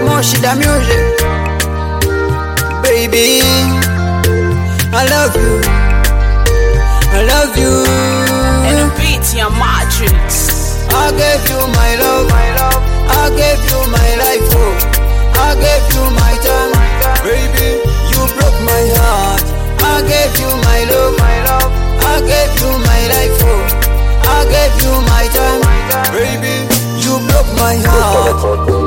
Moshida music. Baby, I love you. I love you. And the beats, your matrix. I gave you my love, I gave you my life, oh. I gave you my time, baby, you broke my heart. I gave you my love, I gave you my life, oh. I gave you my time, baby, you broke my heart.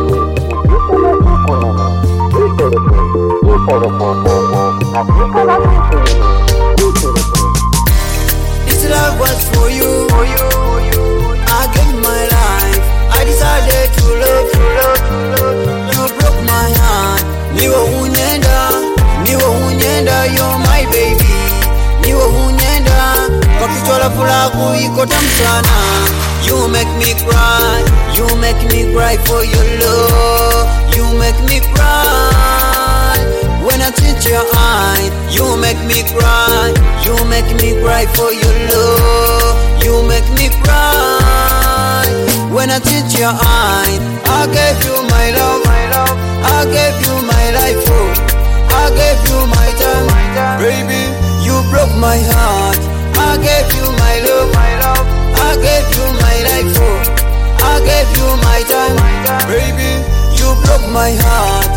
This love was for you. I gave my life, I decided to love you. You broke my heart. Niwo unyenda, you're my baby. Niwo unyenda, kwa kichwa fulaku iko tamu sana. You make me cry, you make me cry for your love. You make me cry when I touch your eye. You make me cry, you make me cry for your love. You make me cry when I touch your eye. I gave you my love, I gave you my life, oh. I gave you my time, baby, you broke my heart. I gave you my love, I gave you my life, oh. I gave you my time, baby, you broke my heart.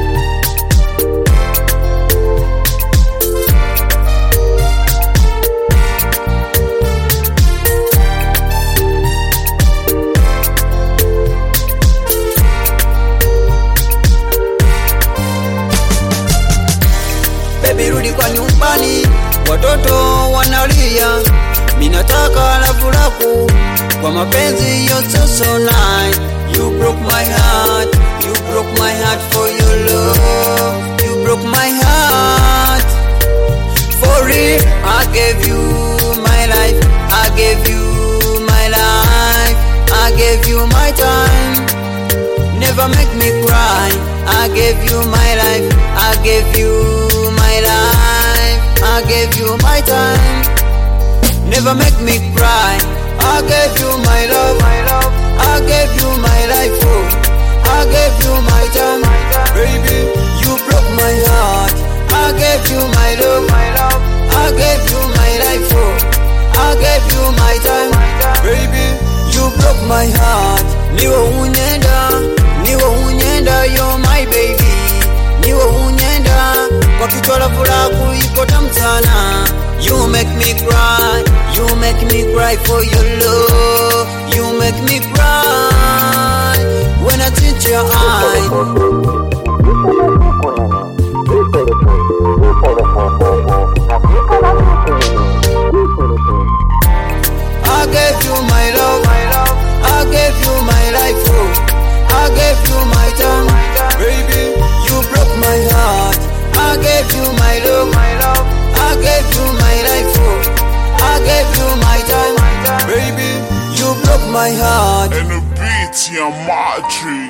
Baby, rudi kwa nyumbani, watoto wanalia. Minataka lavu lako, kwa mapenzi you're so nice. You broke my heart, you broke my heart for your love. You broke my heart, for it. I gave you my life, I gave you my life, I gave you my time. Never make me cry. I gave you my life, I gave you my life, I gave you my time. Never make me cry. I gave you my love, I gave you my life, oh. I gave you my time, baby, you broke my heart. I gave you my love, I gave you my life, oh. I gave you my time, baby, you broke my heart. Niwo unyenda, you're my baby. Niwo unyenda, kwa kichwa fulaku iko tamu sana. You make me cry, you make me cry for your love. You make me cry when I touch your eye. I gave you my love, I gave you my life, oh. I gave you my time, baby, you broke my heart. I gave you my love, I gave you my life, oh. I gave you my time, baby, you broke my heart. And the beats, your matrix.